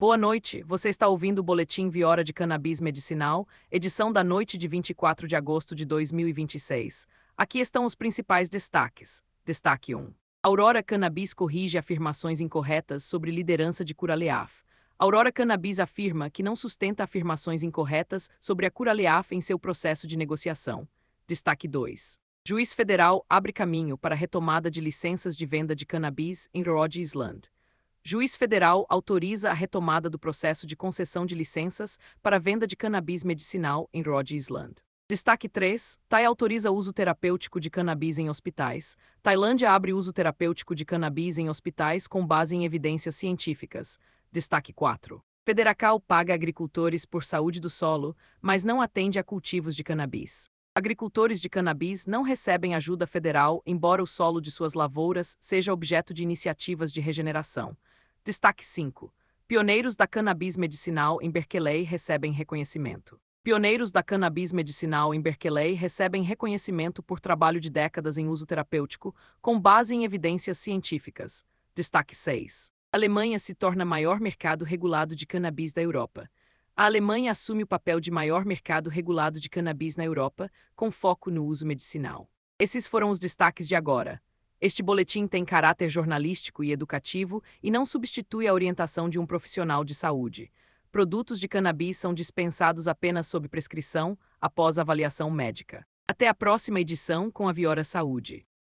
Boa noite, você está ouvindo o Boletim Viora de Cannabis Medicinal, edição da noite de 24 de agosto de 2026. Aqui estão os principais destaques. Destaque 1. Aurora Cannabis corrige afirmações incorretas sobre liderança de Curaleaf. Aurora Cannabis afirma que não sustenta afirmações incorretas sobre a Curaleaf em seu processo de negociação. Destaque 2. Juiz federal abre caminho para a retomada de licenças de venda de cannabis em Rhode Island. Juiz federal autoriza a retomada do processo de concessão de licenças para a venda de cannabis medicinal em Rhode Island. Destaque 3. TAI autoriza uso terapêutico de cannabis em hospitais. Tailândia abre uso terapêutico de cannabis em hospitais com base em evidências científicas. Destaque 4. Federacal paga agricultores por saúde do solo, mas não atende a cultivos de cannabis. Agricultores de cannabis não recebem ajuda federal, embora o solo de suas lavouras seja objeto de iniciativas de regeneração. Destaque 5. Pioneiros da cannabis medicinal em Berkeley recebem reconhecimento. Pioneiros da cannabis medicinal em Berkeley recebem reconhecimento por trabalho de décadas em uso terapêutico, com base em evidências científicas. Destaque 6. Alemanha se torna maior mercado regulado de cannabis da Europa. A Alemanha assume o papel de maior mercado regulado de cannabis na Europa, com foco no uso medicinal. Esses foram os destaques de agora. Este boletim tem caráter jornalístico e educativo e não substitui a orientação de um profissional de saúde. Produtos de cannabis são dispensados apenas sob prescrição, após avaliação médica. Até a próxima edição com a Viora Saúde.